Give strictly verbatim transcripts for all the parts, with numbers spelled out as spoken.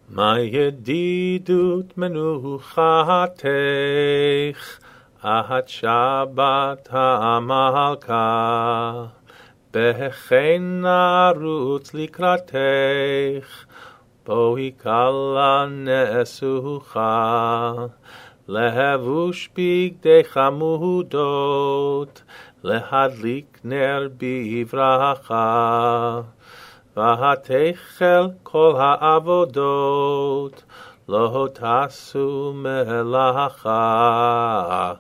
מה ידידות מנוחתך, עד שבת המלכה, בכן נרוץ לקראתך, בואי כלה נסוכה, לבוש בגדי חמודות, להדליק נר בברכה, ותחל כל העבודות, לא תעשו מלאכה,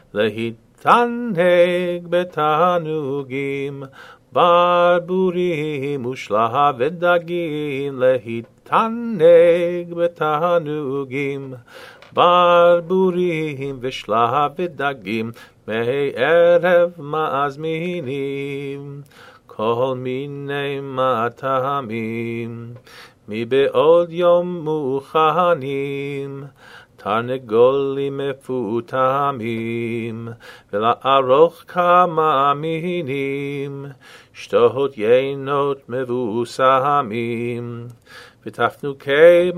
להתענג בתענוגים, ברבורים ושלח ודגים, להתענג בתענוגים, ברבורים ושלח ודגים, מערב מזמינים כל מיני מטעמים, מבעוד יום מוכנים תרנגולים מפותמים, ולערוך כמה מינים שתות יינות מבוסמים, ותפנוקי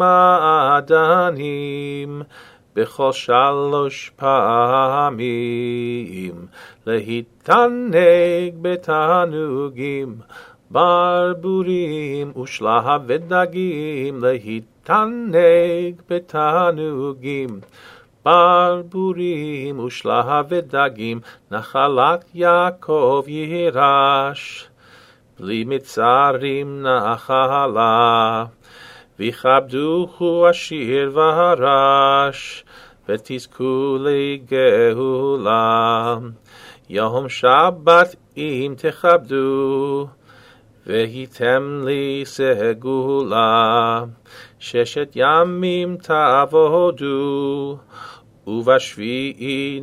מעדנים בכל שלוש פעמים, להתענג בתענוגים, ברבורים ושלח ודגים, להתענג בתענוגים, ברבורים ושלח ודגים, נחלת יעקב יירש, בלי מצרים נחלה, ויכבדוהו עשיר ורש, ותזכו לגאולה. יום שבת אם תכבדו, והייתם לי סגולה, ששת ימים תעבודו, ובשביעי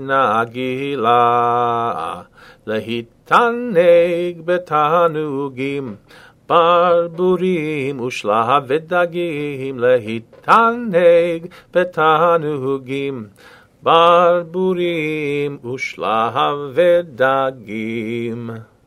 נגילה, להתענג בתענוגים, ברבורים ושלח ודגים, להתענג בתענוגים, ברבורים ושלח ודגים.